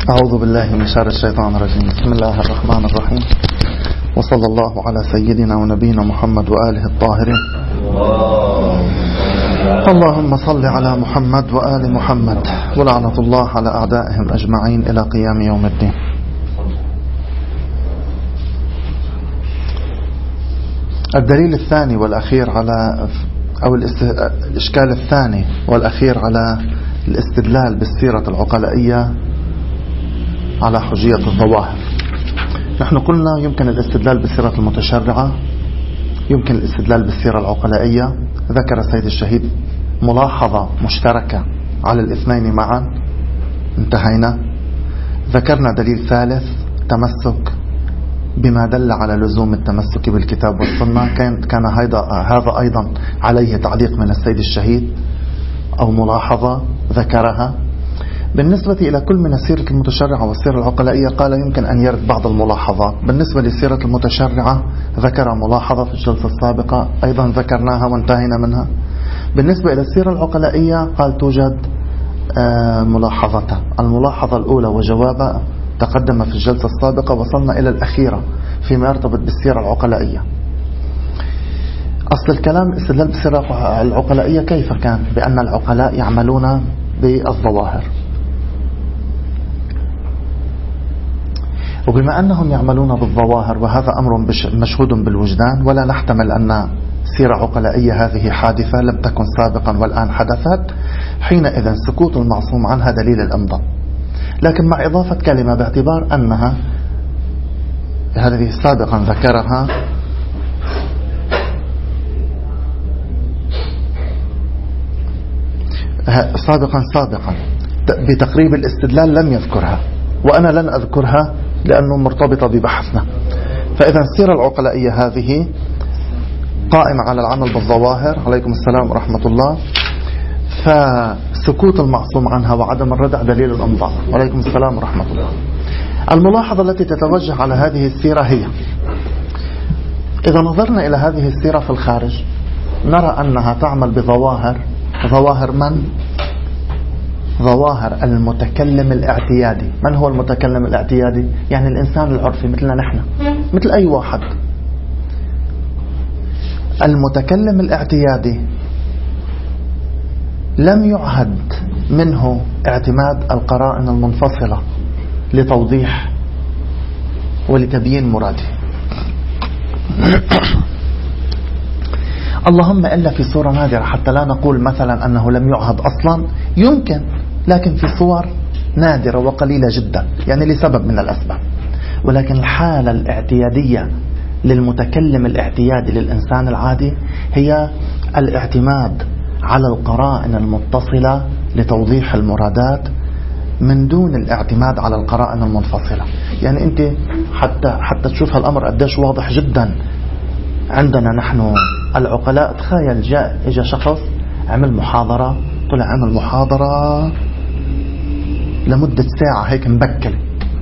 أعوذ بالله من شر الشيطان الرجيم. بسم الله الرحمن الرحيم، وصلى الله على سيدنا ونبينا محمد وآله الطاهرين. اللهم صل على محمد وآل محمد، ولعنة الله على أعدائهم أجمعين إلى قيام يوم الدين. الدليل الثاني والأخير على الإشكال الثاني والأخير على الاستدلال بالسيرة العقلائية على حجية الظواهر. نحن قلنا يمكن الاستدلال بالسيرة المتشرعة، يمكن الاستدلال بالسيرة العقلائية. ذكر السيد الشهيد ملاحظة مشتركة على الاثنين معا، انتهينا. ذكرنا دليل ثالث، تمسك بما دل على لزوم التمسك بالكتاب والسنة. كان هذا أيضا عليه تعليق من السيد الشهيد أو ملاحظة ذكرها. بالنسبة إلى كل من السيرة المتشرعة والسيرة العقلائية قال يمكن أن يرد بعض الملاحظات. بالنسبة للسيرة المتشرعة ذكر ملاحظة في الجلسة السابقة، أيضا ذكرناها وانتهينا منها. بالنسبة إلى السيرة العقلائية قال توجد ملاحظة. الملاحظة الأولى وجوابها تقدم في الجلسة السابقة، وصلنا إلى الأخيرة فيما يرتبط بالسيرة العقلائية. أصل الكلام استدلال بالسيرة العقلائية كيف كان؟ بأن العقلاء يعملون بالظواهر، وبما أنهم يعملون بالظواهر وهذا أمر مشهود بالوجدان، ولا نحتمل أن سيرة عقلائية هذه حادثة لم تكن سابقا والآن حدثت، حينئذ سكوت المعصوم عنها دليل الإمضاء. لكن مع إضافة كلمة باعتبار أنها هذه سابقا ذكرها سابقا بتقريب الاستدلال لم يذكرها، وأنا لن أذكرها لأنه مرتبطة ببحثنا. فإذا السيرة العقلائية هذه قائمة على العمل بالظواهر. عليكم السلام ورحمة الله. فسكوت المعصوم عنها وعدم الردع دليل الإمضاء. عليكم السلام ورحمة الله. الملاحظة التي تتوجه على هذه السيرة هي: إذا نظرنا إلى هذه السيرة في الخارج نرى أنها تعمل بظواهر. ظواهر من؟ ظواهر المتكلم الاعتيادي. من هو المتكلم الاعتيادي؟ يعني الإنسان العرفي مثلنا نحن، مثل أي واحد. المتكلم الاعتيادي لم يعهد منه اعتماد القرائن المنفصلة لتوضيح ولتبيين مراده، اللهم إلا في صورة نادرة، حتى لا نقول مثلا أنه لم يعهد أصلا، يمكن، لكن في صور نادرة وقليلة جدا، يعني لسبب من الأسباب. ولكن الحالة الاعتيادية للمتكلم الاعتيادي للإنسان العادي هي الاعتماد على القرائن المتصلة لتوضيح المرادات من دون الاعتماد على القرائن المنفصلة. يعني أنت حتى تشوف هالأمر قديش واضح جدا عندنا نحن العقلاء. تخيل اجى شخص عمل محاضرة، طلع عمل محاضرة لمدة ساعة هيك مبكلة،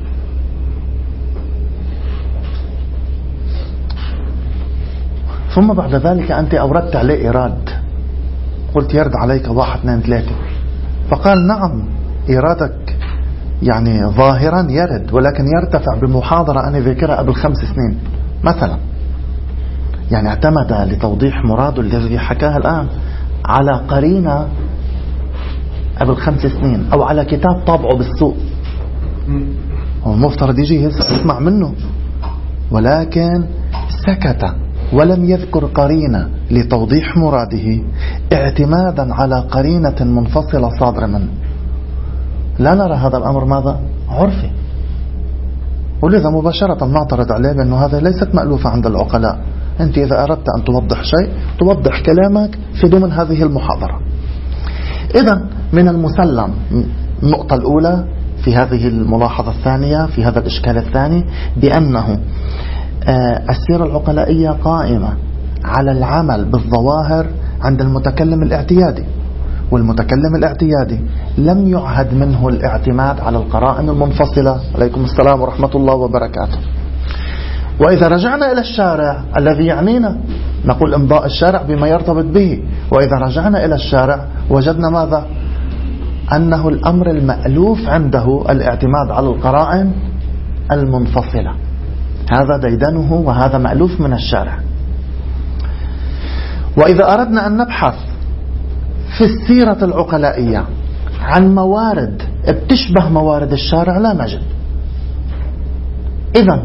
ثم بعد ذلك أنت أوردت عليه إيراد، قلت يرد عليك 1 2 3، فقال نعم إيرادك يعني ظاهرا يرد، ولكن يرتفع بمحاضرة أنا ذاكرها قبل 5 سنين مثلا. يعني اعتمد لتوضيح مراده الذي حكاها الآن على قرينة قبل 5 سنين، أو على كتاب طابعه بالسوق. هو المفترض يجي يسمع منه، ولكن سكت ولم يذكر قرينة لتوضيح مراده اعتمادا على قرينة منفصلة صادرة منه. لا نرى هذا الأمر ماذا؟ عرفي، ولذا مباشرة نعترض عليه بأنه هذا ليست مألوفة عند العقلاء. أنت إذا أردت أن توضح شيء توضح كلامك في ضمن هذه المحاضرة. إذن من المسلم النقطة الأولى في هذه الملاحظة الثانية في هذا الإشكال الثاني بأنه السيرة العقلائية قائمة على العمل بالظواهر عند المتكلم الاعتيادي، والمتكلم الاعتيادي لم يعهد منه الاعتماد على القرائن المنفصلة. عليكم السلام ورحمة الله وبركاته. وإذا رجعنا إلى الشارع الذي يعنينا نقول إمضاء الشارع بما يرتبط به، وإذا رجعنا إلى الشارع وجدنا ماذا؟ أنه الأمر المألوف عنده الاعتماد على القرائن المنفصلة. هذا ديدنه وهذا مألوف من الشارع. وإذا أردنا أن نبحث في السيرة العقلائية عن موارد بتشبه موارد الشارع لا نجد. إذن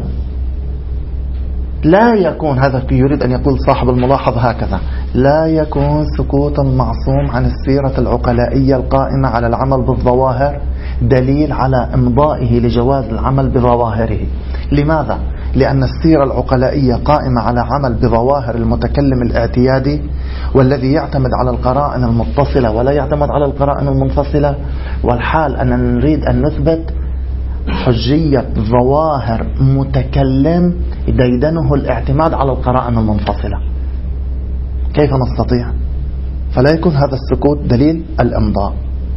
لا يكون، هذا يريد أن يقول صاحب الملاحظ هكذا: لا يكون سكوت المعصوم عن السيرة العقلائية القائمة على العمل بالظواهر دليل على إمضائه لجواز العمل بظواهره. لماذا؟ لأن السيرة العقلائية قائمة على عمل بظواهر المتكلم الاعتيادي، والذي يعتمد على القرائن المتصلة ولا يعتمد على القرائن المنفصلة. والحال أننا نريد أن نثبت حجية ظواهر متكلم ديدنه الاعتماد على القرائن المنفصلة. كيف نستطيع؟ فلا يكون هذا السكوت دليل الإمضاء.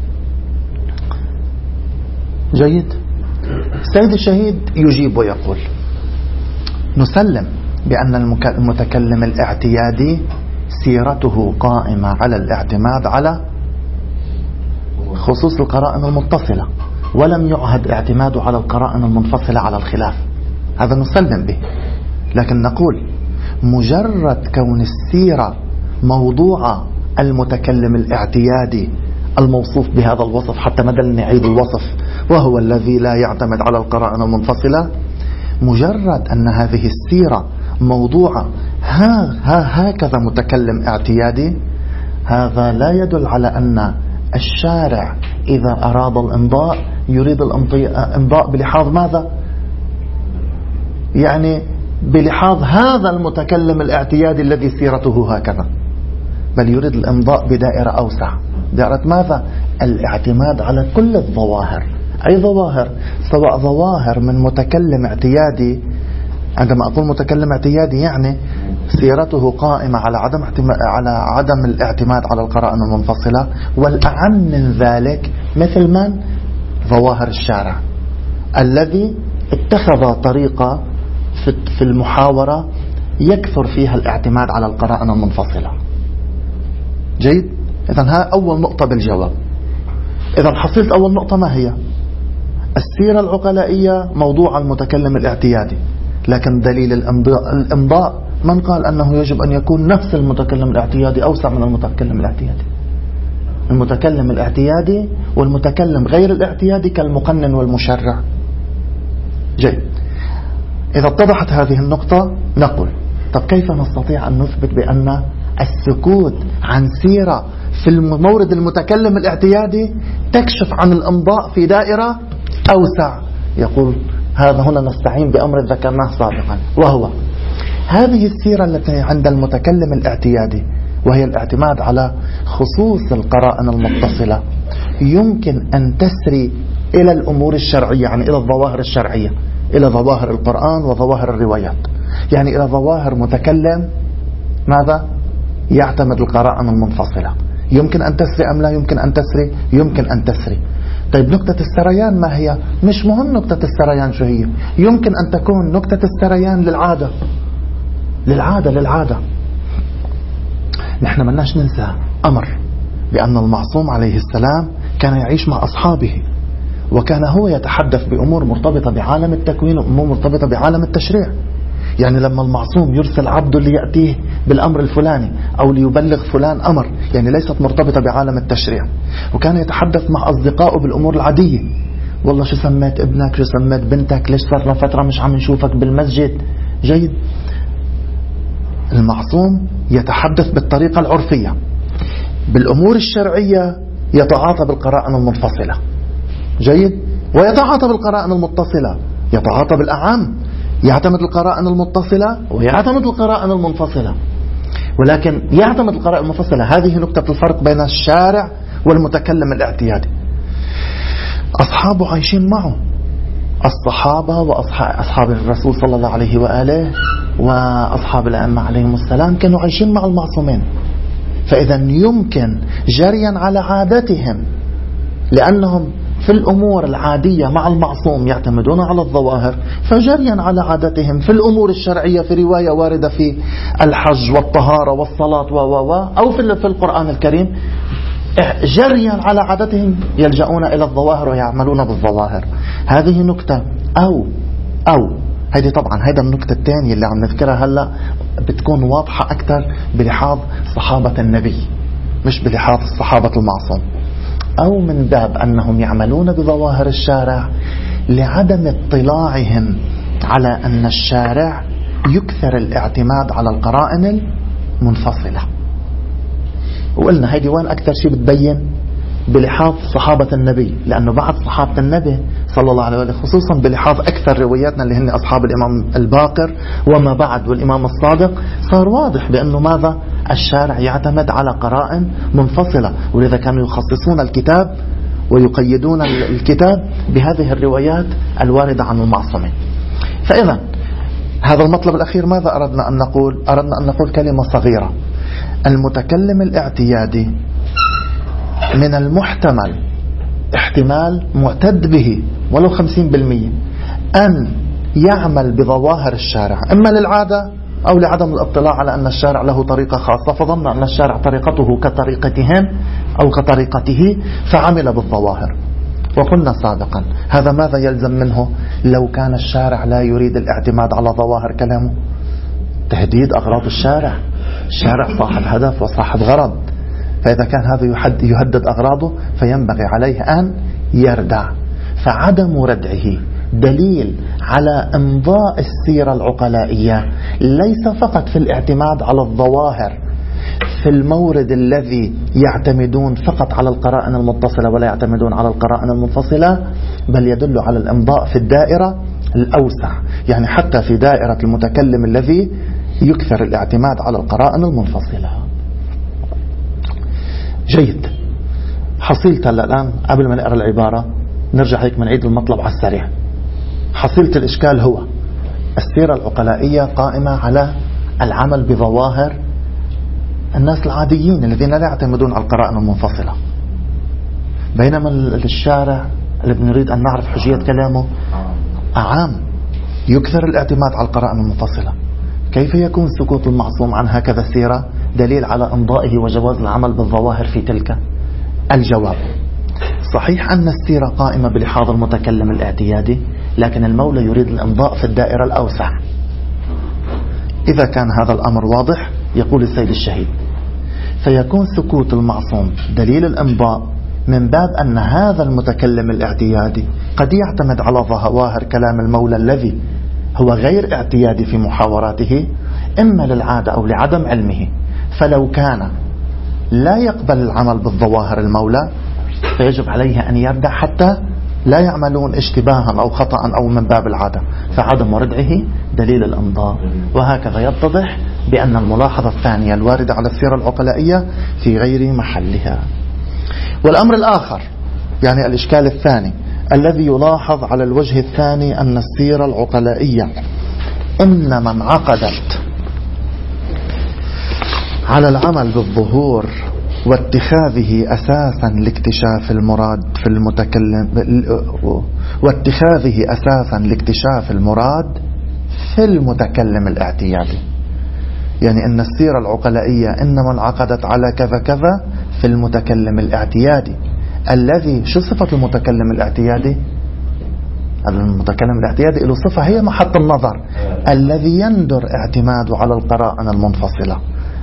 جيد. سيد الشهيد يجيب ويقول: نسلم بأن المتكلم الاعتيادي سيرته قائمة على الاعتماد على خصوص القرائن المتصلة، ولم يعهد اعتماده على القرائن المنفصلة على الخلاف. هذا نسلم به. لكن نقول مجرد كون السيرة موضوع المتكلم الاعتيادي الموصوف بهذا الوصف، حتى بدل نعيد الوصف وهو الذي لا يعتمد على القرائن المنفصلة، مجرد أن هذه السيرة موضوع هكذا متكلم اعتيادي، هذا لا يدل على أن الشارع إذا أراد الإمضاء يريد الإمضاء بلحاظ ماذا؟ يعني بلحاظ هذا المتكلم الاعتيادي الذي سيرته هكذا، بل يريد الإمضاء بدائرة أوسع. دائرة ماذا؟ الاعتماد على كل الظواهر. أي ظواهر؟ سواء ظواهر من متكلم اعتيادي، عندما أقول متكلم اعتيادي يعني سيرته قائمة على عدم الاعتماد على القرائن المنفصلة، والأعم من ذلك مثل من؟ ظواهر الشارع الذي اتخذ طريقة في المحاورة يكثر فيها الاعتماد على القرائن المنفصلة. جيد. إذن ها أول نقطة بالجواب. إذن حصلت أول نقطة ما هي؟ السيرة العقلائية موضوع المتكلم الاعتيادي، لكن دليل الإمضاء من قال أنه يجب أن يكون نفس المتكلم الاعتيادي أوسع من المتكلم الاعتيادي؟ المتكلم الاعتيادي والمتكلم غير الاعتيادي كالمقنن والمشرع. جيد. إذا اتضحت هذه النقطة نقول: طب كيف نستطيع أن نثبت بأن السكوت عن سيرة في المورد المتكلم الاعتيادي تكشف عن الإمضاء في دائرة أوسع؟ يقول: هذا هنا نستعين بأمر ذكرناه سابقا، وهو هذه السيرة التي عند المتكلم الاعتيادي وهي الاعتماد على خصوص القرائن المتصلة، يمكن أن تسري إلى الأمور الشرعية، يعني إلى الظواهر الشرعية، إلى ظواهر القرآن وظواهر الروايات، يعني إلى ظواهر متكلم ماذا؟ يعتمد القرائن المنفصلة. يمكن أن تسري أم لا يمكن أن تسري؟ يمكن أن تسري. طيب نقطة السريان ما هي؟ مش مهم نقطة السريان شو هي. يمكن أن تكون نقطة السريان للعادة. نحن مناش ننسى أمر بأن المعصوم عليه السلام كان يعيش مع أصحابه، وكان هو يتحدث بأمور مرتبطة بعالم التكوين وأمور مرتبطة بعالم التشريع. يعني لما المعصوم يرسل عبد ليأتيه بالأمر الفلاني أو ليبلغ فلان أمر، يعني ليست مرتبطة بعالم التشريع، وكان يتحدث مع أصدقائه بالأمور العادية. والله شو سميت ابنك، شو سميت بنتك، ليش صار فترة مش عم نشوفك بالمسجد. جيد. المعصوم يتحدث بالطريقة العرفية. بالأمور الشرعية يتعاطى بالقرائن المنفصلة. جيد. ويتعاطى بالقرائن المتصلة، يتعاطى بالأعم، يعتمد القرائن المتصلة ويعتمد القرائن المنفصلة. ولكن يعتمد القرائن المنفصلة، هذه نقطة الفرق بين الشارع والمتكلم الاعتيادي. أصحابه عايشين معه، الصحابة وأصحاب الرسول صلى الله عليه وآله وأصحاب الأئمة عليهم السلام كانوا عايشين مع المعصومين، فإذا يمكن جريا على عادتهم، لأنهم في الأمور العادية مع المعصوم يعتمدون على الظواهر، فجريا على عادتهم في الأمور الشرعية، في رواية واردة في الحج والطهارة والصلاة أو في القرآن الكريم، جريا على عادتهم يلجؤون إلى الظواهر ويعملون بالظواهر. هذه نكتة. أو هذه طبعا هذا النكتة الثانية اللي عم نذكرها هلأ بتكون واضحة أكثر بلحاظ صحابة النبي مش بلحاظ الصحابة المعصوم. أو من باب أنهم يعملون بظواهر الشارع لعدم اطلاعهم على أن الشارع يكثر الاعتماد على القرائن المنفصلة. وقلنا هيدي وين أكثر شيء بتبين بلحاظ صحابة النبي، لأنه بعد صحابة النبي صلى الله عليه وسلم خصوصا بلحاظ أكثر رواياتنا اللي هن أصحاب الإمام الباقر وما بعد والإمام الصادق صار واضح بأنه ماذا الشارع يعتمد على قرائن منفصلة، ولذا كانوا يخصصون الكتاب ويقيدون الكتاب بهذه الروايات الواردة عن المعصومين. فإذا هذا المطلب الأخير ماذا أردنا أن نقول؟ أردنا أن نقول كلمة صغيرة. المتكلم الاعتيادي من المحتمل احتمال معتد به ولو 50% أن يعمل بظواهر الشارع إما للعادة أو لعدم الاطلاع على أن الشارع له طريقة خاصة، فظن أن الشارع طريقته كطريقتهم أو كطريقته فعمل بالظواهر. وقلنا سابقا هذا ماذا يلزم منه لو كان الشارع لا يريد الاعتماد على ظواهر كلامه؟ تهديد أغراض الشارع. الشارع صاحب هدف وصاحب غرض، فإذا كان هذا يهدد أغراضه فينبغي عليه أن يردع. فعدم ردعه دليل على إمضاء السيرة العقلائية ليس فقط في الاعتماد على الظواهر في المورد الذي يعتمدون فقط على القرائن المتصلة ولا يعتمدون على القرائن المنفصلة، بل يدل على الإمضاء في الدائرة الأوسع، يعني حتى في دائرة المتكلم الذي يكثر الاعتماد على القرائن المنفصلة. جيد. حصيلة الآن قبل ما نقرأ العبارة نرجع هيك من عيد المطلب على السريع. حصيلة الإشكال هو السيرة العقلائية قائمة على العمل بظواهر الناس العاديين الذين لا يعتمدون على القرائن المنفصلة، بينما الشارع اللي بنريد أن نعرف حجية كلامه عام يكثر الاعتماد على القرائن المنفصلة. كيف يكون سكوت المعصوم عن هكذا السيرة دليل على إمضائه وجواز العمل بالظواهر في تلك؟ الجواب: صحيح أن السيرة قائمة بلحاظ المتكلم الاعتيادي، لكن المولى يريد الإمضاء في الدائرة الأوسع. إذا كان هذا الأمر واضح يقول السيد الشهيد: فيكون سكوت المعصوم دليل الإمضاء من باب أن هذا المتكلم الاعتيادي قد يعتمد على ظواهر كلام المولى الذي هو غير اعتيادي في محاوراته إما للعادة أو لعدم علمه، فلو كان لا يقبل العمل بالظواهر المولى فيجب عليه أن يردع حتى لا يعملون اشتباها أو خطأ أو من باب العادة، فعدم ردعه دليل الإمضاء. وهكذا يتضح بأن الملاحظة الثانية الواردة على السيرة العقلائية في غير محلها. والأمر الآخر يعني الإشكال الثاني الذي يلاحظ على الوجه الثاني أن السيرة العقلائية إنما انعقدت على العمل بالظهور واتخاذه أساسا لاكتشاف المراد في المتكلم واتخاذه أساسا لاكتشاف المراد في المتكلم الاعتيادي. يعني أن السيرة العقلائية إنما انعقدت على كذا كذا في المتكلم الاعتيادي الذي شو صفة المتكلم الاعتيادي؟ المتكلم الاعتيادي له صفة هي محط النظر الذي يندر اعتماده على القرائن المنفصلة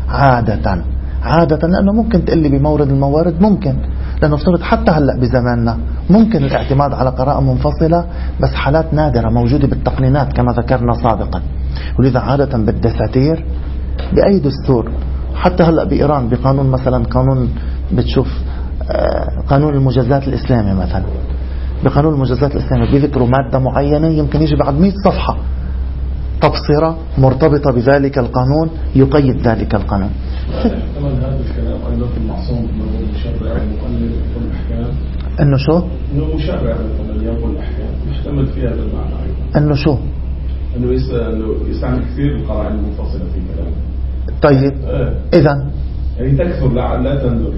عادة لأنه ممكن تقلي بمورد الموارد، ممكن لأنه افترض حتى هلأ بزماننا ممكن الاعتماد على قرائن منفصلة بس حالات نادرة موجودة بالتقنينات كما ذكرنا سابقا. ولذا عادة بالدساتير بأي دستور حتى هلأ بإيران بقانون مثلا قانون بتشوف قانون المجازات الإسلامي مثلا، بقانون المجازات الإسلامي بيذكروا مادة معينة يمكن يجي بعد 100 صفحة تبصرة مرتبطة بذلك القانون يقيد ذلك القانون. كمان هذا الكلام أيضا في المعصوم أنه مشرع مقلل يقول الأحكام، إنه شو؟ إنه مشرع مثلا يقول الأحكام يحتمل في هذا المعنى أيضا. إنه شو؟ إنه يستعمل كثير القرائن المنفصلة في كلامه. طيب إذا يعني تكثر لا تندر.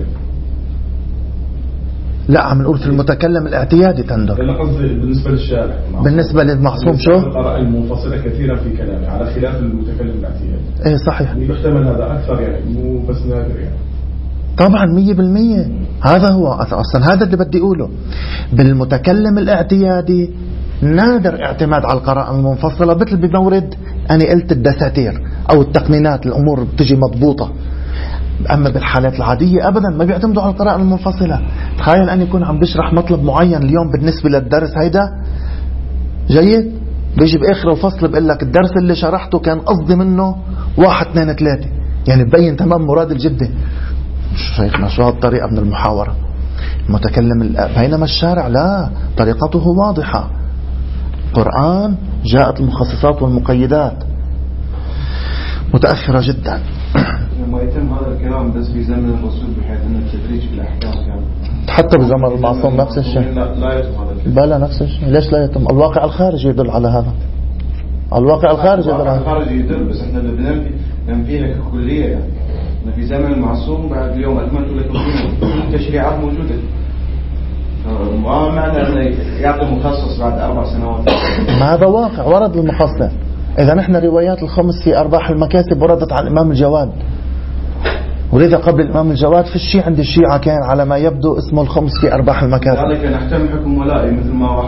لا عم نقول في المتكلم الاعتيادي تندر. لا قصدي بالنسبة للشارع. بالنسبة للمعصوم شو؟ القرائن المنفصلة كثيرا في كلامه على خلاف المتكلم الاعتيادي. إيه صحيح. يحتمل هذا أكثر يعني مو بس نادر يعني. طبعا 100%. هذا هو أصلا، هذا اللي بدي أقوله. بالمتكلم الاعتيادي نادر اعتماد على القراءة المنفصلة، مثل بمورد أنا قلت الدساتير أو التقنينات، الأمور بتجي مضبوطة. أما بالحالات العادية أبدا ما بيعتمدوا على القراءة المنفصلة. تخيل أن يكون عم بشرح مطلب معين اليوم بالنسبة للدرس هيدا، جيد، بيجي بآخر الفصل بقول لك الدرس اللي شرحته كان قصدي منه 1 2 3، يعني ببين تمام مراد الجدة. شيخنا شو هالطريقة من المحاورة المتكلم؟ بينما الشارع لا، طريقته واضحة. القرآن جاءت المخصصات والمقيدات متأخرة جدا. لما يتم هذا الكلام بس في زمن الرسول، بحيث أن التدريج في الأحكام كان حتى بزمن المعصوم نفس الشيء. لا يتم هذا الكلام. بلا نفس الشيء. ليش لا يتم؟ الواقع الخارجي يدل على هذا. الواقع الخارجي يدل على هذا. الخارجي يدل، بس احنا اللي بننفي لك كلية، يعني في زمن المعصوم بعد اليوم أكملت لكم دينكم، التشريعات موجودة. ما معنى أنه يعطي مخصص بعد 4 سنوات؟ ما هذا واقع ورد المخصص. إذا نحن روايات الخمس في أرباح المكاسب وردت على الإمام الجواد، ولذا قبل الإمام الجواد في الشيعة عند الشيعة كان على ما يبدو اسمه الخمس في أرباح المكاسب. لذلك نحتمل حكم ولائي مثل ما راح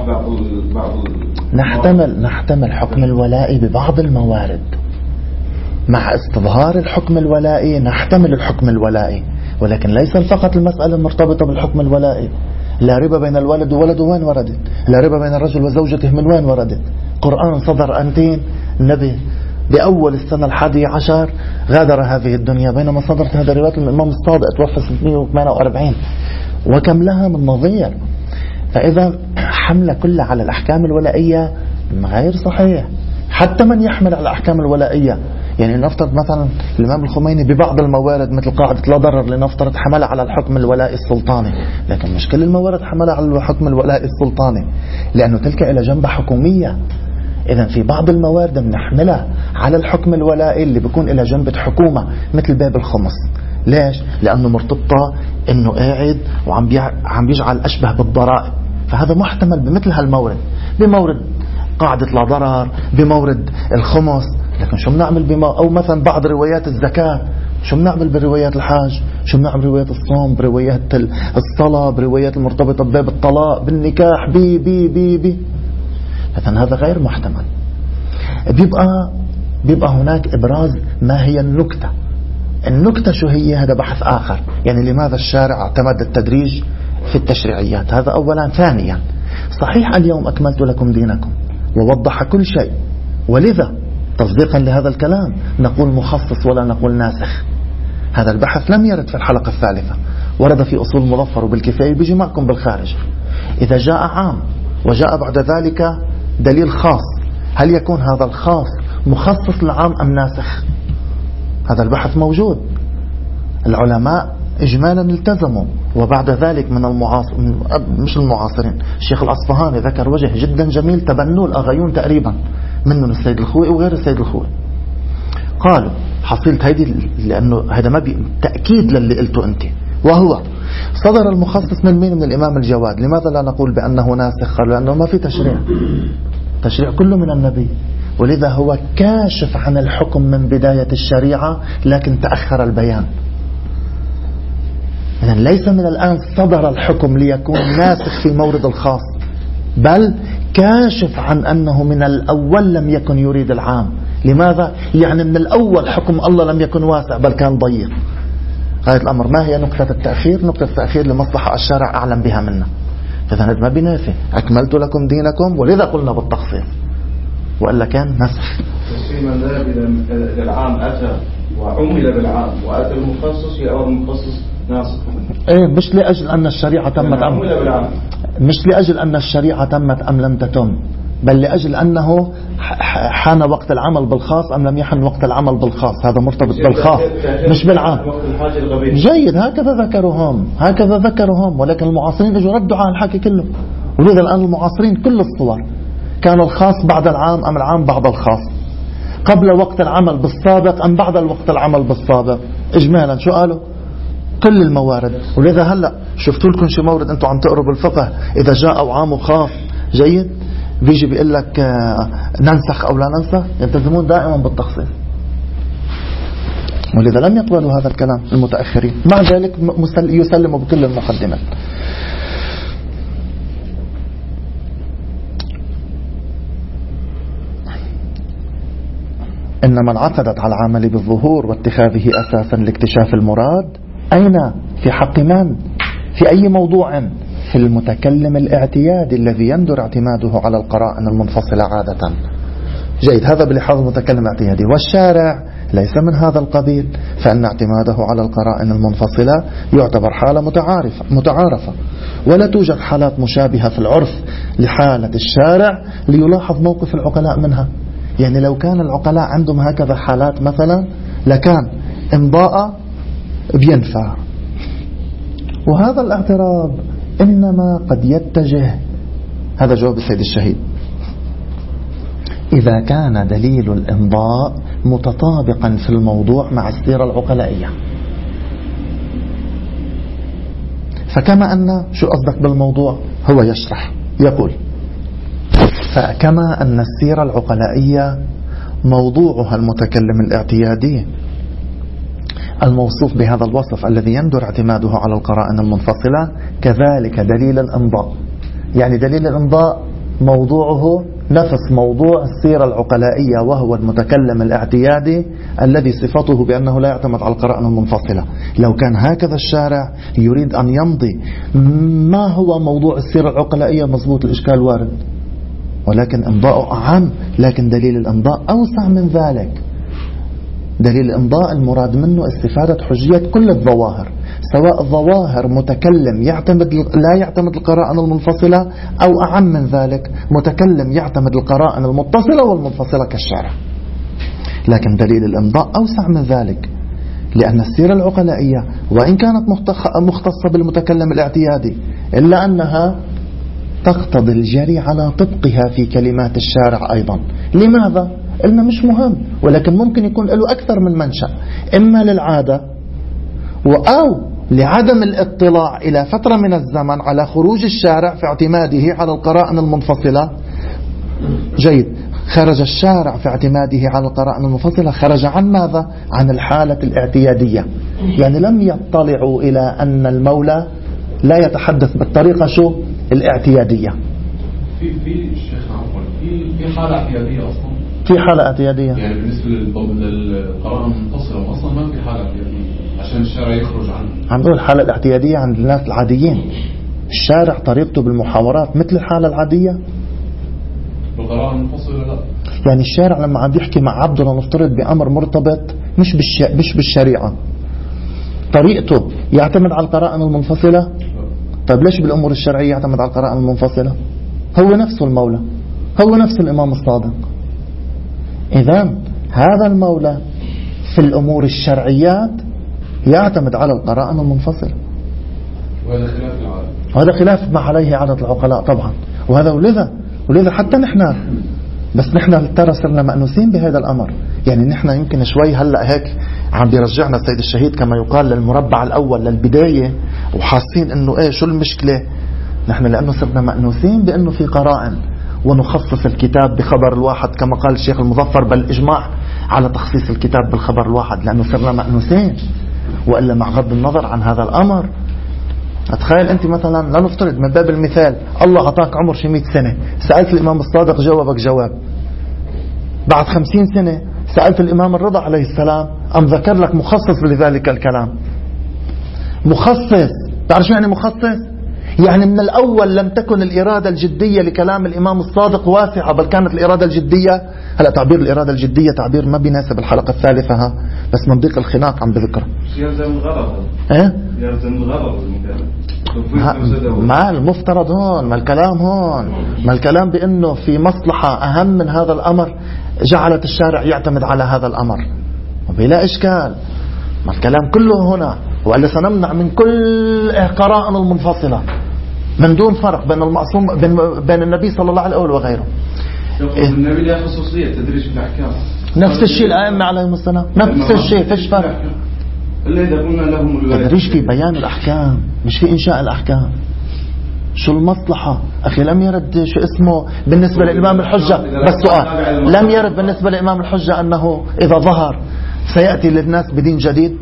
نحتمل حكم الولائي ببعض الموارد. مع استظهار الحكم الولائي نحتمل الحكم الولائي، ولكن ليس فقط المسألة مرتبطة بالحكم الولائي. لا ربا بين الولد وولده وين وردت؟ لا ربا بين الرجل وزوجته من وين وردت؟ قرآن صدر أنتين، النبي بأول السنة 11 غادر هذه الدنيا، بينما صدرت هذا رواية من الإمام الصادق توفى 648، وكم لها من نظير. فإذا حملة كلها على الأحكام الولائية غير صحيح. حتى من يحمل على الأحكام الولائية، يعني نفترض مثلا الإمام الخميني ببعض الموارد مثل قاعدة لا ضرر لنفترض حملها على الحكم الولائي السلطاني، لكن مش كل الموارد حملها على الحكم الولائي السلطاني، لأنه تلك إلى جنبة حكومية. إذا في بعض الموارد بنحملها على الحكم الولائي اللي بيكون إلى جنبة حكومة، مثل باب الخمس. ليش؟ لأنه مرتبطة إنه قاعد وعم بيجعل أشبه بالضرائب، فهذا محتمل بمثل هالمورد، بمورد قاعدة لا ضرر، بمورد الخمس. لكن شو بنعمل أو مثلا بعض روايات الزكاة، شو بنعمل بروايات الحاج، شو بنعمل بروايات الصوم، بروايات الصلاة، بروايات المرتبطة بباب الطلاق، بالنكاح، بي بي بي بي إذن هذا غير محتمل. بيبقى هناك إبراز ما هي النكتة. النكتة شو هي؟ هذا بحث آخر. يعني لماذا الشارع اعتمد التدريج في التشريعيات؟ هذا أولا. ثانيا، صحيح اليوم أكملت لكم دينكم ووضح كل شيء، ولذا تصديقا لهذا الكلام نقول مخصص ولا نقول ناسخ. هذا البحث لم يرد في الحلقة الثالثة، ورد في أصول المظفر وبالكفاية بيجي معكم بالخارج. إذا جاء عام وجاء بعد ذلك دليل خاص، هل يكون هذا الخاص مخصص للعام أم ناسخ؟ هذا البحث موجود. العلماء إجمالا التزموا، وبعد ذلك من مش المعاصرين، الشيخ الأصفهاني ذكر وجه جدا جميل تبنوه الأغيون تقريبا، منهم السيد الخوئي وغير السيد الخوئي. قالوا حصيلة هيدي، لأنه هذا ما تأكيد للي قلته أنت، وهو صدر المخصص من مين؟ من الإمام الجواد. لماذا لا نقول بأنه ناسخ؟ لأنه ما في تشريع كله من النبي، ولذا هو كاشف عن الحكم من بداية الشريعة، لكن تأخر البيان. إذن ليس من الآن صدر الحكم ليكون ناسخ في مورد الخاص، بل كاشف عن أنه من الأول لم يكن يريد العام. لماذا؟ يعني من الأول حكم الله لم يكن واسع بل كان ضيق. غاية الأمر ما هي نقطة التأخير؟ نقطة التأخير لمصلحة الشارع أعلم بها منا. فإذا ما بينافي أكملت لكم دينكم، ولذا قلنا بالتخصيص، وإلا كان نسخ. تسليما إلى العام أتى وعمل بالعام وأتى المخصص يأمر المخصص ناسخ. إيه، مش لأجل أن الشريعة تمت مش لأجل أن الشريعة تمت أم لم تتم، بل لأجل أنه حان وقت العمل بالخاص أم لم يحن وقت العمل بالخاص. هذا مرتبط بالخاص مش بالعام. جيد، هكذا ذكرهم، ولكن المعاصرين اجوا ردوا على الحكي كله. ولذا الآن المعاصرين كل الصور كان الخاص بعد العام أم العام بعد الخاص، قبل وقت العمل بالسابق أم بعد الوقت العمل بالسابق. إجمالا شو قالوا؟ كل الموارد. ولذا هلأ شفتوا لكم شي مورد أنتم عم تقروا بالفقه إذا جاء عام خاص، جيد، بيجي بيقول لك ننسخ أو لا ننسخ، يلتزمون دائما بالتخصيص. ولذا لم يقبلوا هذا الكلام المتأخرين، مع ذلك يسلموا بكل المقدمات. إنما انعقدت على العمل بالظهور واتخاذه أساسا لاكتشاف المراد. أين؟ في حق من؟ في أي موضوع؟ في المتكلم الاعتيادي الذي يندر اعتماده على القرائن المنفصلة عادة. جيد، هذا بلحاظ المتكلم الاعتيادي. والشارع ليس من هذا القبيل، فإن اعتماده على القرائن المنفصلة يعتبر حالة متعارفة، ولا توجد حالات مشابهة في العرف لحالة الشارع ليلاحظ موقف العقلاء منها. يعني لو كان العقلاء عندهم هكذا حالات مثلا لكان إمضاء بينفع. وهذا الاعتراض إنما قد يتجه، هذا جواب السيد الشهيد، إذا كان دليل الإمضاء متطابقا في الموضوع مع السيرة العقلائية. فكما أن، شو قصدك بالموضوع؟ هو يشرح يقول: فكما أن السيرة العقلائية موضوعها المتكلم الاعتيادي الموصوف بهذا الوصف الذي يندر اعتماده على القرائن المنفصلة، كذلك دليل الإمضاء. يعني دليل الإمضاء موضوعه نفس موضوع السيرة العقلائية، وهو المتكلم الاعتيادي الذي صفته بأنه لا يعتمد على القرائن المنفصلة. لو كان هكذا الشارع يريد أن يمضي ما هو موضوع السيرة العقلائية، مضبوط، الإشكال وارد، ولكن إمضاء أعم. لكن دليل الإمضاء أوسع من ذلك. دليل الإمضاء المراد منه استفادة حجية كل الظواهر، سواء ظواهر متكلم لا يعتمد القرائن المنفصلة، أو أعم من ذلك متكلم يعتمد القرائن المتصلة والمنفصلة كالشارع. لكن دليل الإمضاء أوسع من ذلك، لأن السيرة العقلائية وإن كانت مختصة بالمتكلم الاعتيادي إلا أنها تقتضي الجري على طبقها في كلمات الشارع أيضا. لماذا؟ إنه مش مهم، ولكن ممكن يكون له أكثر من منشأ، إما للعادة أو لعدم الاطلاع إلى فترة من الزمن على خروج الشارع في اعتماده على القرائن المنفصلة. جيد، خرج الشارع في اعتماده على القرائن المنفصلة، خرج عن ماذا؟ عن الحالة الاعتيادية. يعني لم يطلعوا إلى أن المولى لا يتحدث بالطريقة شو الاعتيادية. في الشيخ عفوا في حالة اعتيادية أصلا، في حالة اعتيادية. يعني بالنسبة للقرائن المنفصلة أصلا ما في حالة اعتيادية عشان الشارع يخرج عنه. عم بقول الحالة الاعتيادية عند الناس العاديين. الشارع طريقته بالمحاورات مثل الحالة العادية. بالقرائن المنفصلة لا. يعني الشارع لما عم بيحكي مع عبده لنفترض بأمر مرتبط مش بالشريعة، طريقته يعتمد على القرائن المنفصلة. طيب ليش بالأمور الشرعية يعتمد على القرائن المنفصلة؟ هو نفسه المولى، هو نفسه الإمام الصادق. إذن هذا المولى في الأمور الشرعيات يعتمد على القرائن المنفصلة، وهذا خلاف العادة، وهذا خلاف ما عليه عادة العقلاء طبعا. وهذا ولذا حتى نحن ترى صرنا مأنوسين بهذا الأمر. يعني نحن يمكن شوي هلأ هيك عم بيرجعنا السيد الشهيد كما يقال للمربع الأول للبداية، وحاسين إنه إيه شو المشكلة. نحن لأنه صرنا مأنوسين بأنه في قرائن، ونخصص الكتاب بخبر الواحد كما قال الشيخ المظفر، بل إجماع على تخصيص الكتاب بالخبر الواحد، لأنه صرنا مأنوسين. وإلا مع غض النظر عن هذا الأمر، أتخيل أنت مثلا لا نفترض من باب المثال الله أعطاك عمر شي 100 سنة، سألت الإمام الصادق جاوبك جواب. بعد 50 سنة سألت الإمام الرضا عليه السلام، أم ذكر لك مخصص لذلك الكلام. مخصص، تعرف شو يعني مخصص؟ يعني من الأول لم تكن الإرادة الجدية لكلام الإمام الصادق واسعة، بل كانت الإرادة الجدية، هلأ تعبير الإرادة الجدية تعبير ما بيناسب الحلقة الثالثة ها، بس من ضيق الخناق عم بذكره. يلزم الغرض. إيه؟ يلزم الغرض. ما المفترض هون، ما الكلام هون، ما الكلام بأنه في مصلحة أهم من هذا الأمر جعلت الشارع يعتمد على هذا الأمر وبلا إشكال. ما الكلام كله هنا، وإلا سنمنع من كل قرائن المنفصلة من دون فرق بين المعصوم بين النبي صلى الله عليه وغيره. النبي له خصوصية تدريج في الأحكام، نفس الشيء الأئمة عليهم السلام، نفس الشيء، فيش فرق. إلا إذا قلنا لهم تدريج في بيان الأحكام مش في إنشاء الأحكام. شو المصلحة أخي؟ لم يرد شو اسمه بالنسبة للإمام الحجة، بس سؤال، لم يرد بالنسبة للإمام الحجة أنه إذا ظهر سيأتي للناس بدين جديد.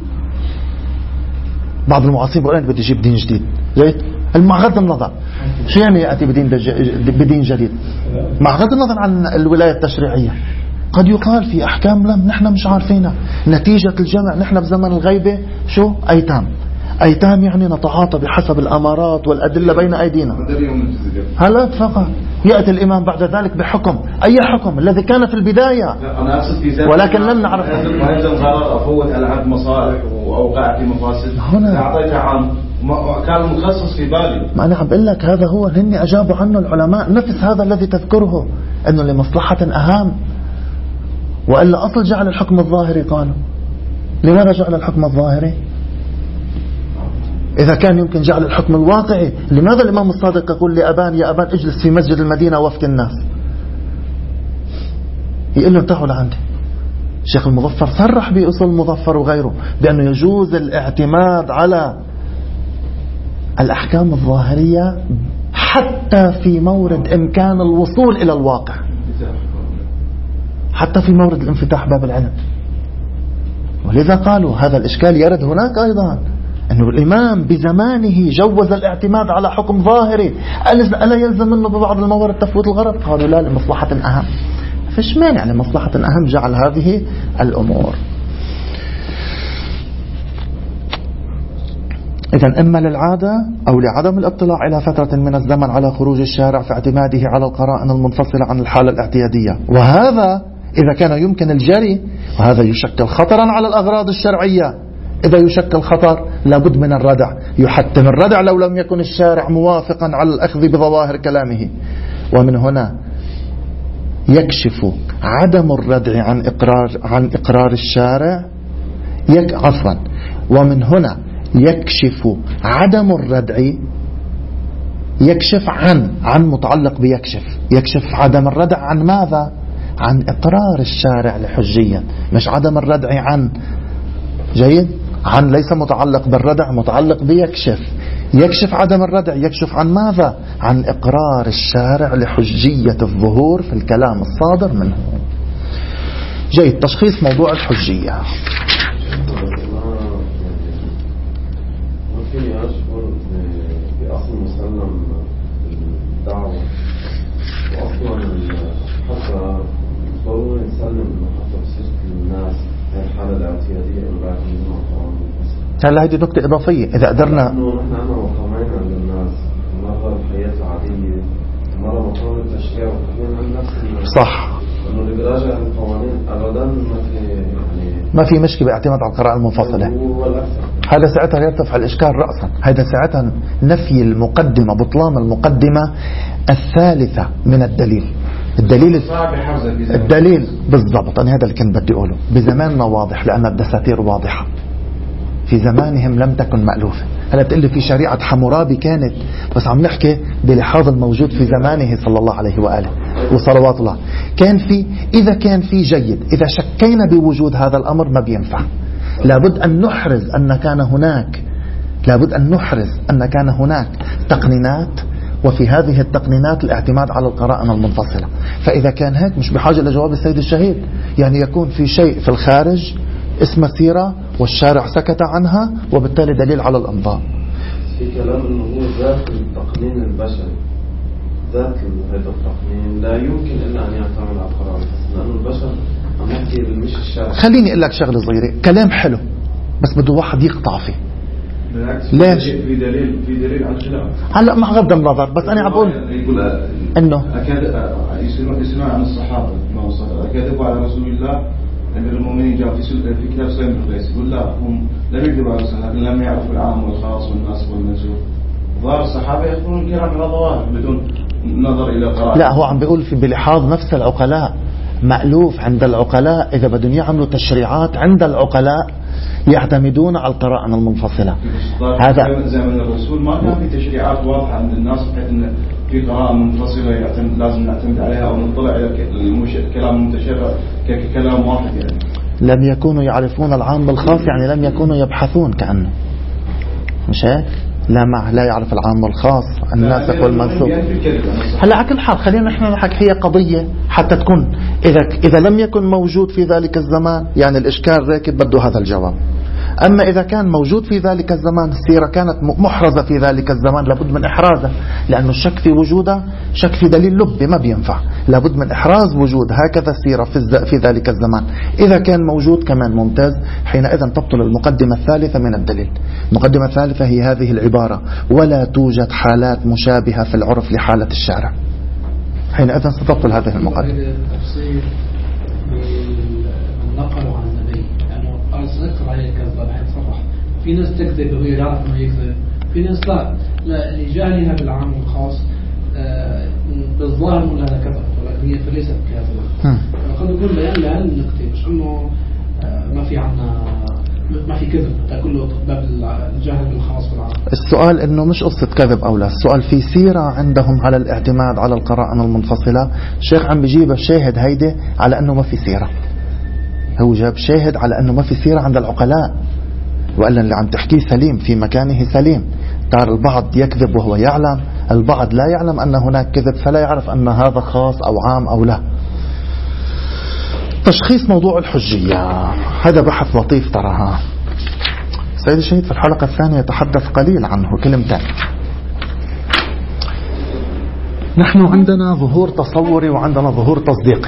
بعض المعاصرين بيقولون بدي يجيب دين جديد. زي مع غض النظر شو يعني يأتي بدين جديد؟ مع غض النظر عن الولاية التشريعية، قد يقال في أحكام لم نحن مش عارفينها نتيجة الجمع. نحن في زمن الغيبة شو؟ أيتام يعني نتعاطى بحسب الأمارات والأدلة بين أيدينا. هلا فقط يأتي الإمام بعد ذلك بحكم، أي حكم الذي كان في البداية أنا أقصد في ولكن لم نعرف. ما يلزم قرار أفوت ألعاب مصالح وأوقع في مفاسد. هنا أعطيته عام كان مخصص في بالي. ما أنا عم بقول لك هذا هو هن أجابوا عنه العلماء، نفس هذا الذي تذكره أنه لمصلحة أهم. وإلا أصل جعل الحكم الظاهري قالوا لماذا جعل الحكم الظاهري إذا كان يمكن جعل الحكم الواقعي؟ لماذا الإمام الصادق يقول لأبان يا أبان اجلس في مسجد المدينة وافتي الناس؟ يقول له تعالوا لعندي. الشيخ المظفر صرح بأصول المظفر وغيره بأنه يجوز الاعتماد على الأحكام الظاهرية حتى في مورد إمكان الوصول إلى الواقع، حتى في مورد الانفتاح باب العلم. ولذا قالوا هذا الإشكال يرد هناك أيضا، أنه الإمام بزمانه جوز الاعتماد على حكم ظاهري، ألا يلزم منه ببعض الموارد تفويت الغرض؟ قالوا لا، لمصلحة أهم. فيش مانع لمصلحة أهم جعل هذه الأمور. إذن إما للعادة أو لعدم الاطلاع إلى فترة من الزمن على خروج الشارع في اعتماده على القرائن المنفصلة عن الحالة الاعتيادية، وهذا إذا كان يمكن الجري، وهذا يشكل خطرا على الأغراض الشرعية. إذا يشكل خطر لابد من الردع، يحتم الردع لو لم يكن الشارع موافقا على الأخذ بظواهر كلامه. ومن هنا يكشف عدم الردع عن إقرار الشارع ومن هنا يكشف عدم الردع، يكشف عن متعلق يكشف عدم الردع عن ماذا؟ عن إقرار الشارع لحجيا، مش عدم الردع عن جيد عن ليس متعلق بالردع، متعلق يكشف عدم الردع، يكشف عن ماذا؟ عن إقرار الشارع لحجية الظهور في الكلام الصادر منه. جيد. تشخيص موضوع الحجية. ممكن أشعر بأصل مسلم الدعوة، وأصلا حتى ضروري نسلم حتى بصيرة الناس الحالة الاعتيادية هلا هذه نقطة إضافية. إذا قدرنا نحن مقامين عند الناس، مرة الحياة العادية، مرة مقام التشريع وتحميل عن نفس صح، إنه اللي بيراجع القوانين أبدا ما في مشكلة باعتماد على القراءة المنفصلة. هذا ساعتها يرتفع الإشكال رأسا. هذا ساعتها نفي المقدمة، بطلان المقدمة الثالثة من الدليل. الدليل بالضبط. أنا هذا اللي كنت بدي أقوله. بزماننا واضح لأن الدساتير واضحة، في زمانهم لم تكن مألوفة. هلا بتقول لي في شريعة حمورابي كانت، بس عم نحكي بلحاظ الموجود في زمانه صلى الله عليه وآله وصلوات الله. كان في، إذا كان في جيد، إذا شكينا بوجود هذا الأمر ما بينفع. لابد أن نحرز أن كان هناك تقنينات، وفي هذه التقنينات الاعتماد على القرائن المنفصلة. فإذا كان هيك مش بحاجة لجواب السيد الشهيد، يعني يكون في شيء في الخارج اسمه سيرة والشارع سكت عنها وبالتالي دليل على الأنظار. في كلام أنه هو ذات التقنين البشري، ذات هذا التقنين لا يمكن إلا أن يعتمد على القرآن، لأنه البشر عم يحكي مش الشارع. خليني أقول لك شغلة صغيرة، كلام حلو بس بده واحد يقطع فيه. ليش؟ في دليل على الخلاف. هلا مع غض النظر، بس أنا عم بقول إنه يسمع عن الصحابة ما وصل أكذبوا على رسول الله. أمير المؤمنين جاء في كتاب سليم القيس يقول لا، هم لم يكذبوا على رسول الله لكن لم يعرفوا العام والخاص والناس والمنسوخ. ظاهر الصحابة يذكرون الكلام على ظواهر بدون نظر إلى قراءة. لا، هو عم بيقول في بلحاظ نفس العقلاء، مألوف عند العقلاء إذا بدهم يعملوا تشريعات عند العقلاء يعتمدون على القرائن المنفصلة. هذا زمن الرسول ما كان في تشريعات واضحة عند الناس بحيث إن في قرائن منفصلة لازم نعتمد عليها أو نطلع إلى الكلام المتشابه ككلام واحد. يعني لم يكونوا يعرفون العام بالخاص، يعني لم يكونوا يبحثون كأنه، مش هيك؟ لا يعرف العام والخاص، الناسخ والمنسوخ. هلا على كل حال خلينا نحن نحكي، هي قضية حتى تكون إذا لم يكن موجود في ذلك الزمان يعني الإشكال راكب بده هذا الجواب. أما إذا كان موجود في ذلك الزمان، السيرة كانت محرزة في ذلك الزمان، لابد من إحرازه، لأنه الشك في وجوده شك في دليل لبي ما بينفع، لابد من إحراز وجود هكذا السيرة في ذلك الزمان. إذا كان موجود كمان ممتاز، حينئذ تبطل المقدمة الثالثة من الدليل. المقدمة الثالثة هي هذه العبارة: ولا توجد حالات مشابهة في العرف لحالة الشارع. حينئذ ستبطل هذه المقدمة. نقلوا عن النبي لأنه قال سنكتب عليه الكذب الحين صرح. في ناس تكذب وهو يعرف أنه يكذب، في ناس لا لجهلها بالعام والخاص بالظاهر لها كذب ولكن هي فليست كاذبة. فقد يكون بيان لأن نكتب مش أنه ما في عنا ما في كذب، كله باب الجهل بالخاص والعام. السؤال انه مش قصة كذب او لا، السؤال في سيرة عندهم على الاعتماد على القرائن المنفصلة. الشيخ عم بيجيب الشاهد هيدا على انه ما في سيرة، هو جاب شاهد على انه ما في سيرة عند العقلاء، وقال اللي عم تحكيه سليم في مكانه سليم. ترى البعض يكذب وهو يعلم، البعض لا يعلم ان هناك كذب فلا يعرف ان هذا خاص او عام او لا. تشخيص موضوع الحجية هذا بحث لطيف تراها. سيد الشهيد في الحلقة الثانية يتحدث قليل عنه، كلمتين. نحن عندنا ظهور تصوري وعندنا ظهور تصديقي.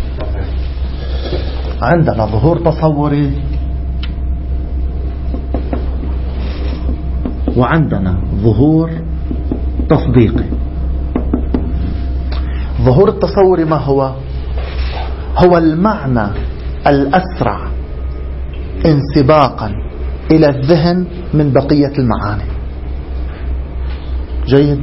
عندنا ظهور تصوري وعندنا ظهور تصديقي. ظهور التصوري ما هو؟ هو المعنى الأسرع انسباقا إلى الذهن من بقية المعاني. جيد؟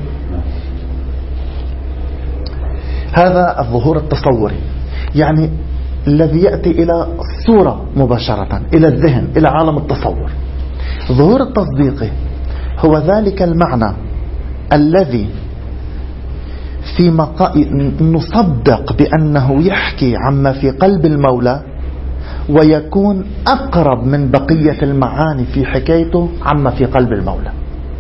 هذا الظهور التصوري، يعني الذي يأتي إلى الصورة مباشرة، إلى الذهن، إلى عالم التصور. ظهور التصديقي هو ذلك المعنى الذي في نصدق بأنه يحكي عما في قلب المولى، ويكون أقرب من بقية المعاني في حكايته عما في قلب المولى.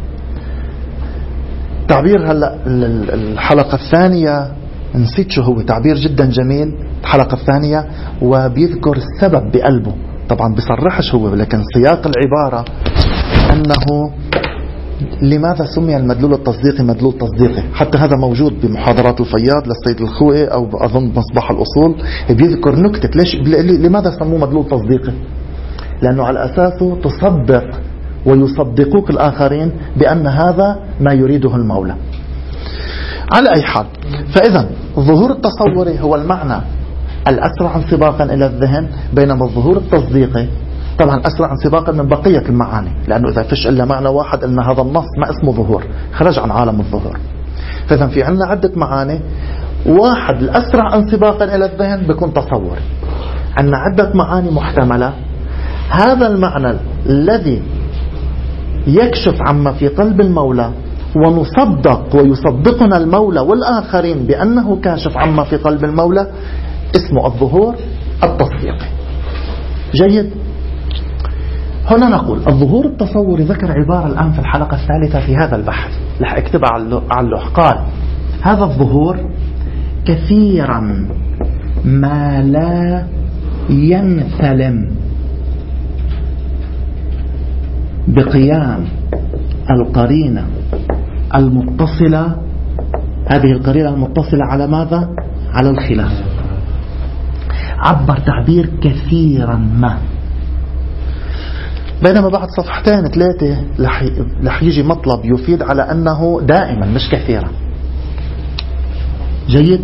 تعبير هلأ الحلقة الثانية نسيت شو هو، تعبير جدا جميل. الحلقة الثانية وبيذكر السبب بقلبه، طبعا بيصرحش هو، لكن سياق العبارة أنه لماذا سمي المدلول التصديقي مدلول تصديقي. حتى هذا موجود بمحاضرات الفياض للسيد الخوئي أو أظن مصباح الأصول، بيذكر نكتة لماذا سموه مدلول تصديقي، لأنه على أساسه تصدق ويصدقوك الآخرين بأن هذا ما يريده المولى. على أي حال، فإذا الظهور التصوري هو المعنى الأسرع انسباقا إلى الذهن، بينما الظهور التصديقي طبعا أسرع انسباقا من بقية المعاني، لأنه إذا فيش إلا معنى واحد إن هذا النص ما اسمه ظهور، خرج عن عالم الظهور. فإذا في عندنا عدة معاني، واحد الأسرع انسباقا إلى الذهن بيكون تصوري. عندنا عدة معاني محتملة، هذا المعنى الذي يكشف عما في قلب المولى ونصدق ويصدقنا المولى والآخرين بأنه كاشف عما في قلب المولى اسمه الظهور التصديقي. جيد؟ هنا نقول الظهور التصوري ذكر عبارة الآن في الحلقة الثالثة في هذا البحث، رح اكتبها على اللوح. قال هذا الظهور كثيرا ما لا ينثلم بقيام القرينة المتصلة. هذه القرينة المتصلة على ماذا؟ على الخلاف. عبر تعبير كثيرا ما، بينما بعد صفحتين ثلاثة رح يجي مطلب يفيد على أنه دائما مش كثيرا. جيد؟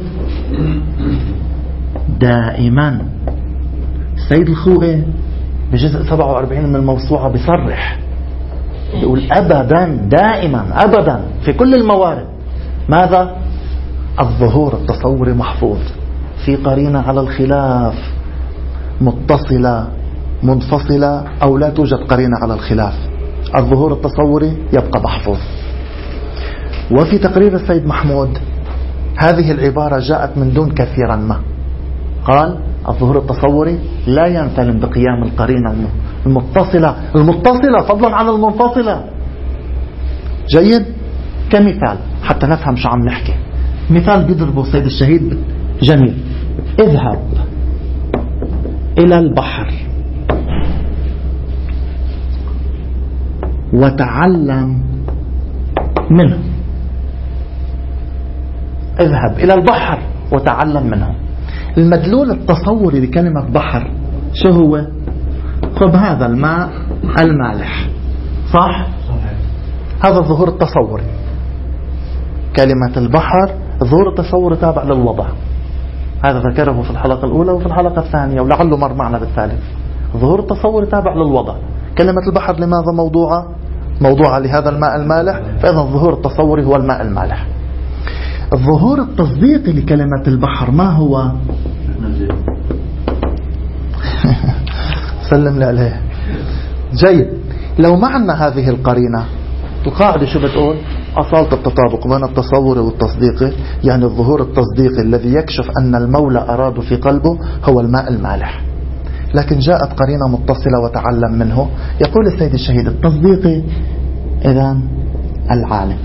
دائما. السيد الخوئي بجزء 47 من الموسوعة بيصرح يقول أبدا، دائما أبدا في كل الموارد ماذا؟ الظهور التصوري محفوظ في قرينة على الخلاف، متصلة منفصلة أو لا توجد قرينة على الخلاف، الظهور التصوري يبقى محفوظ. وفي تقرير السيد محمود هذه العبارة جاءت من دون كثيرا ما، قال الظهور التصوري لا ينثلم بقيام القرينة المتصلة فضلا عن المنفصلة. جيد؟ كمثال حتى نفهم شو عم نحكي، مثال بيضربه السيد الشهيد جميل. اذهب إلى البحر وتعلم منه. اذهب إلى البحر وتعلم منه. المدلول التصوري لكلمة بحر شو هو؟ خذ هذا الماء المالح، صح؟ هذا الظهور التصوري. كلمة البحر ظهور التصوري تابع للوضع، هذا ذكره في الحلقة الأولى وفي الحلقة الثانية ولعله مر معنا بالثالث. ظهور التصوري تابع للوضع. كلمة البحر لماذا موضوعة لهذا الماء المالح، فإذا الظهور التصوري هو الماء المالح. الظهور التصديقي لكلمة البحر ما هو؟ سلم لي عليه. جيد. لو معنا هذه القرينة، القاعدة شو بتقول؟ أصالة التطابق بين التصوري والتصديقي، يعني الظهور التصديقي الذي يكشف أن المولى أراد في قلبه هو الماء المالح. لكن جاءت قرينة متصلة وتعلم منه. يقول السيد الشهيد التصديقي إذن العالم.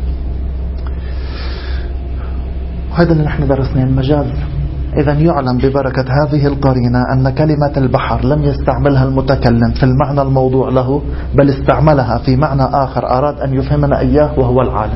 وهذا اللي نحن درسناه المجاز. إذن يعلم ببركة هذه القرينة أن كلمة البحر لم يستعملها المتكلم في المعنى الموضوع له، بل استعملها في معنى آخر أراد أن يفهمنا إياه وهو العالم.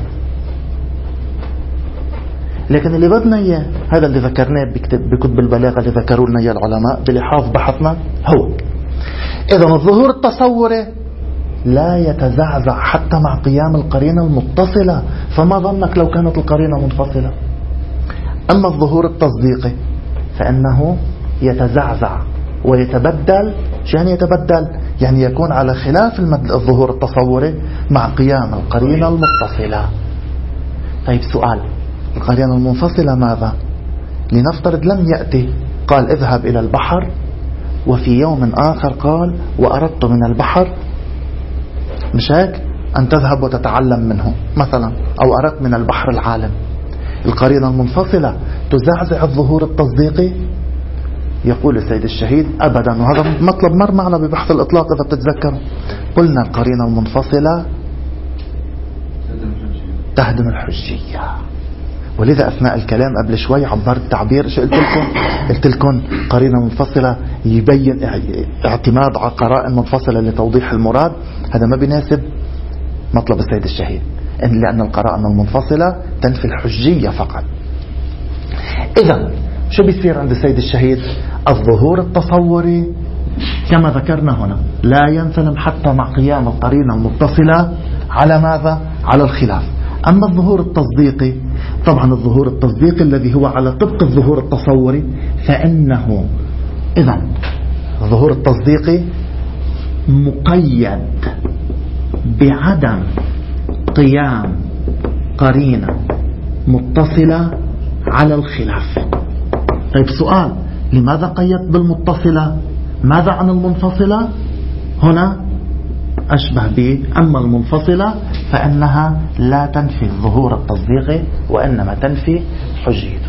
لكن اللي بدنا إياه هذا اللي ذكرناه بكتب البلاغة اللي ذكروا لنا إياه العلماء بلحاظ بحثنا هو. إذن الظهور التصوري لا يتزعزع حتى مع قيام القرينة المتصلة، فما ظنك لو كانت القرينة منفصلة؟ أما الظهور التصديقي فإنه يتزعزع ويتبدل. شو يعني يتبدل؟ يعني يكون على خلاف الظهور التصوري مع قيام القرينة المتصلة. طيب سؤال، القرينة المنفصلة ماذا؟ لنفترض لم يأتي قال اذهب إلى البحر، وفي يوم آخر قال وأردت من البحر، مش هيك؟ أن تذهب وتتعلم منه مثلا، أو أردت من البحر العالم. القرينة المنفصلة تزعزع الظهور التصديقي؟ يقول السيد الشهيد أبدا. وهذا مطلب مر معنا ببحث الإطلاق إذا بتتذكروا. قلنا القرينة المنفصلة تهدم الحجية. ولذا أثناء الكلام قبل شوي عبرت تعبير شو قلت لكم قرينة منفصلة يبين اعتماد على قرائن منفصلة لتوضيح المراد. هذا ما بيناسب مطلب السيد الشهيد، لأن القرائن المنفصلة تنفي الحجية فقط. إذا شو بيصير عند السيد الشهيد؟ الظهور التصوري كما ذكرنا هنا لا ينسلم حتى مع قيام القرينة المتصلة على ماذا؟ على الخلاف. أما الظهور التصديقي، طبعا الظهور التصديقي الذي هو على طبق الظهور التصوري، فإنه إذا الظهور التصديقي مقيد بعدم قيام قرينة متصلة على الخلاف. طيب سؤال، لماذا قيد بالمتصلة؟ ماذا عن المنفصلة؟ هنا أشبه به. أما المنفصلة فإنها لا تنفي الظهور التصديقي وإنما تنفي حجيته.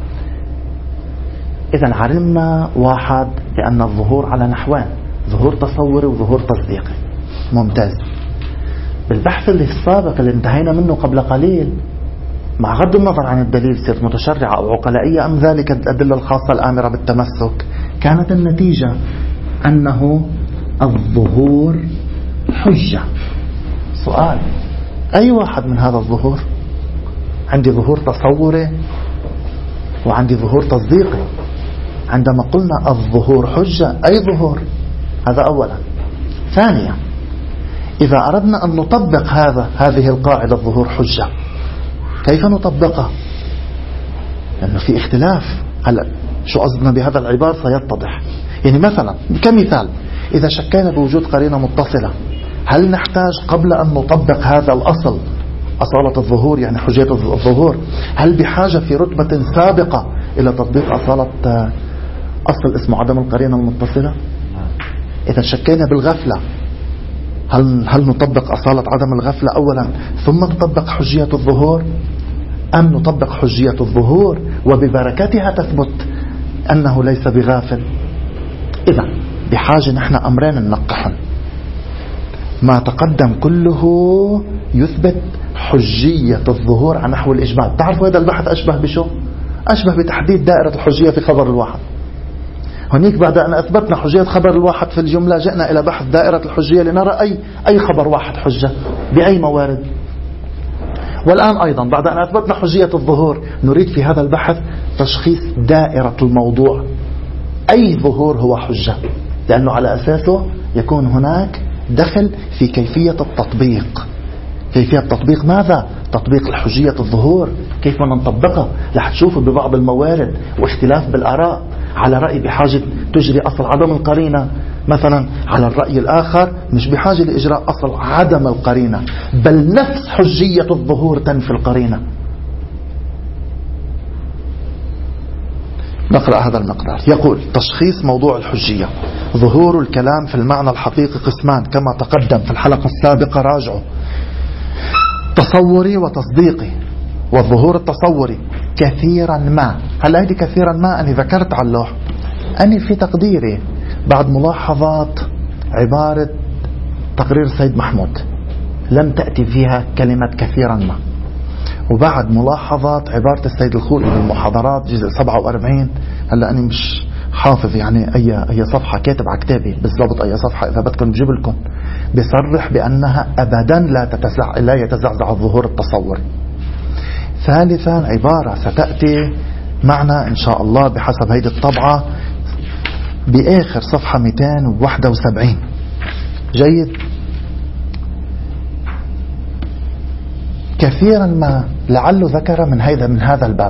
إذن علمنا واحد بأن الظهور على نحوين، ظهور تصوري وظهور تصديقي. ممتاز. بالبحث اللي السابق اللي انتهينا منه قبل قليل، مع غض النظر عن الدليل صرت متشرعة أو عقلائية أم ذلك الأدلة الخاصة الآمرة بالتمسك، كانت النتيجة أنه الظهور حجة. سؤال، أي واحد من هذا الظهور؟ عندي ظهور تصوري وعندي ظهور تصديقي. عندما قلنا الظهور حجة، أي ظهور؟ هذا أولا. ثانيا، إذا أردنا أن نطبق هذه القاعدة الظهور حجة، كيف نطبقها؟ لأنه في اختلاف. هلأ شو قصدنا بهذا العبارة سيتضح. يعني مثلا كمثال، إذا شكينا بوجود قرينة متصلة، هل نحتاج قبل أن نطبق هذا الأصل أصالة الظهور، يعني حجية الظهور، هل بحاجة في رتبة سابقة إلى تطبيق أصالة أصل اسمه عدم القرينة المتصلة؟ إذا شكينا بالغفلة، هل نطبق أصالة عدم الغفلة أولا ثم نطبق حجية الظهور، أم نطبق حجية الظهور وببركتها تثبت أنه ليس بغافل؟ إذا بحاجة نحن أمرين ننقحن. ما تقدم كله يثبت حجية الظهور على نحو الإجمال. تعرفوا هذا البحث أشبه بشو؟ أشبه بتحديد دائرة الحجية في خبر الواحد. هنيك بعد أن أثبتنا حجية خبر الواحد في الجملة جئنا إلى بحث دائرة الحجية لنرى أي خبر واحد حجة بأي موارد. والآن أيضا بعد أن أثبتنا حجية الظهور نريد في هذا البحث تشخيص دائرة الموضوع، أي ظهور هو حجة، لأنه على أساسه يكون هناك دخل في كيفية التطبيق. كيفية تطبيق ماذا؟ تطبيق الحجية الظهور، كيف بدنا نطبقها؟ رح تشوفوا ببعض الموارد واختلاف بالآراء، على رأي بحاجة تجري أصل عدم القرينة مثلا، على الرأي الآخر مش بحاجة لإجراء أصل عدم القرينة، بل نفس حجية الظهور تنفي القرينة. نقرأ هذا المقدار. يقول: تشخيص موضوع الحجية: ظهور الكلام في المعنى الحقيقي قسمان كما تقدم في الحلقة السابقة، راجعوا: تصوري وتصديقي. والظهور التصوري كثيرا ما، هلا هذه كثيرا ما أنا ذكرت على اللوح، أنا في تقديري بعد ملاحظات عبارة تقرير السيد محمود لم تأتي فيها كلمة كثيرا ما، وبعد ملاحظات عبارة السيد الخولي بالمحاضرات جزء 47، هلا أنا مش حافظ يعني أي صفحة، كاتب على كتابي بالضبط أي صفحة، إذا بدكم بجيب لكم، بيصرح بأنها أبدا لا يتزعزع الظهور التصوري. ثالثا عبارة ستأتي معنا إن شاء الله بحسب هيدي الطبعة بآخر صفحة 271. جيد. كثيرا ما لعله ذكر من هذا الباب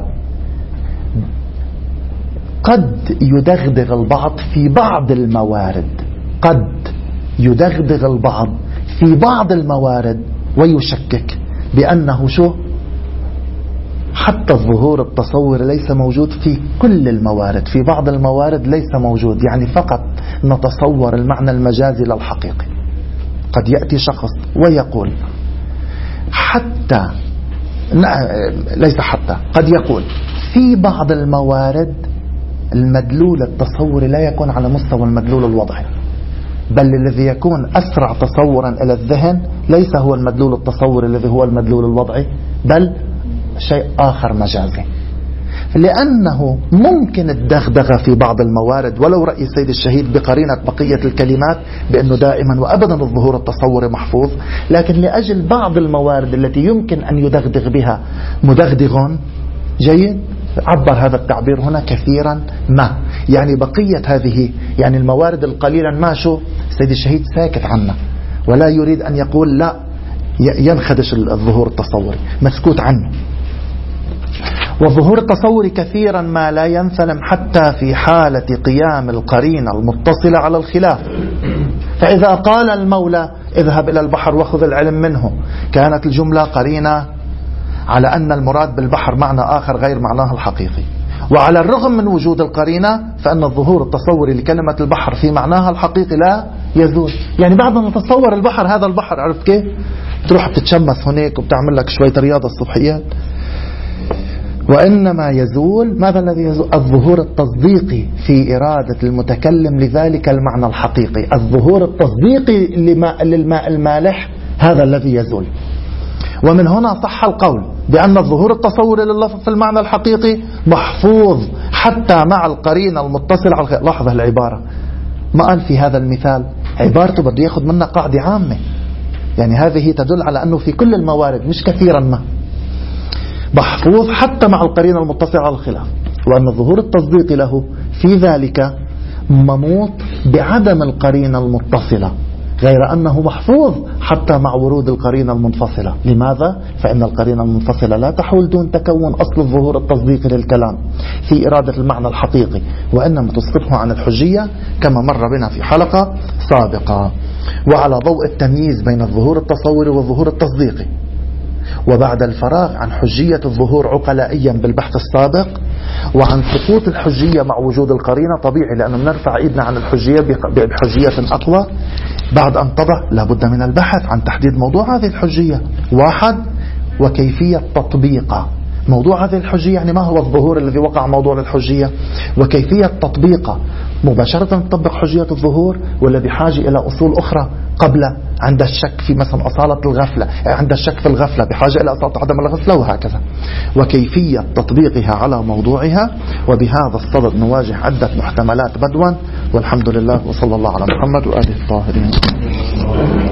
قد يدغدغ البعض في بعض الموارد، قد يدغدغ البعض في بعض الموارد ويشكك بأنه شو حتى الظهور التصوري ليس موجود في كل الموارد، في بعض الموارد ليس موجود، يعني فقط نتصور المعنى المجازي للحقيقي. قد يأتي شخص ويقول حتى ليس حتى، قد يقول في بعض الموارد المدلول التصوري لا يكون على مستوى المدلول الوضعي، بل الذي يكون أسرع تصورا إلى الذهن ليس هو المدلول التصوري الذي هو المدلول الوضعي، بل شيء آخر مجازي، لأنه ممكن الدغدغة في بعض الموارد، ولو رأي السيد الشهيد بقرينة بقية الكلمات بأنه دائما وأبدا الظهور التصوري محفوظ، لكن لأجل بعض الموارد التي يمكن أن يدغدغ بها مدغدغ، جيد، عبر هذا التعبير هنا كثيرا ما، يعني بقية هذه يعني الموارد القليلا ما شو السيد الشهيد ساكت عنه ولا يريد أن يقول لا ينخدش الظهور التصوري، مسكوت عنه. والظهور التصوري كثيرا ما لا ينسلم حتى في حالة قيام القرينة المتصلة على الخلاف. فإذا قال المولى اذهب إلى البحر وخذ العلم منه، كانت الجملة قرينة على أن المراد بالبحر معنى آخر غير معناه الحقيقي، وعلى الرغم من وجود القرينة فإن الظهور التصوري لكلمة البحر في معناها الحقيقي لا يزول. يعني بعد ما نتصور البحر، هذا البحر عرفت كيف تروح تتشمس هناك وبتعمل لك شوية رياضة الصبحيات، وإنما يزول ماذا الذي يزول؟ الظهور التصديقي في إرادة المتكلم لذلك المعنى الحقيقي، الظهور التصديقي للماء المالح هذا الذي يزول. ومن هنا صح القول بأن الظهور التصوري لللفظ في المعنى الحقيقي محفوظ حتى مع القرينة المتصلة على لاحظ العبارة، ما قال في هذا المثال، عبارته بده ياخذ منا قاعدة عامة، يعني هذه تدل على أنه في كل الموارد مش كثيرا ما، محفوظ حتى مع القرينة المتصلة على الخلاف، وأن الظهور التصديقي له في ذلك مموت بعدم القرينة المتصلة، غير أنه محفوظ حتى مع ورود القرينة المنفصلة. لماذا؟ فإن القرينة المنفصلة لا تحول دون تكون أصل الظهور التصديقي للكلام في إرادة المعنى الحقيقي، وإنما تسقطه عن الحجية كما مر بنا في حلقة سابقة. وعلى ضوء التمييز بين الظهور التصوري والظهور التصديقي، وبعد الفراغ عن حجية الظهور عقلائيا بالبحث السابق، وعن سقوط الحجية مع وجود القرينة طبيعي لأنه بنرفع إيدنا عن الحجية بحجية أقوى، بعد أن تضع لابد من البحث عن تحديد موضوع هذه الحجية، واحد، وكيفية تطبيقها، موضوع هذه الحجية يعني ما هو الظهور الذي وقع موضوع الحجية، وكيفية تطبيقه، مباشرة تطبق حجية الظهور ولا بحاجة إلى أصول أخرى قبل، عند الشك في مثلا أصالة الغفلة، عند الشك في الغفلة بحاجة إلى أصالة عدم الغفلة، وهكذا، وكيفية تطبيقها على موضوعها. وبهذا الصدد نواجه عدة محتملات بدوا، والحمد لله، وصلى الله على محمد وآله الطاهرين.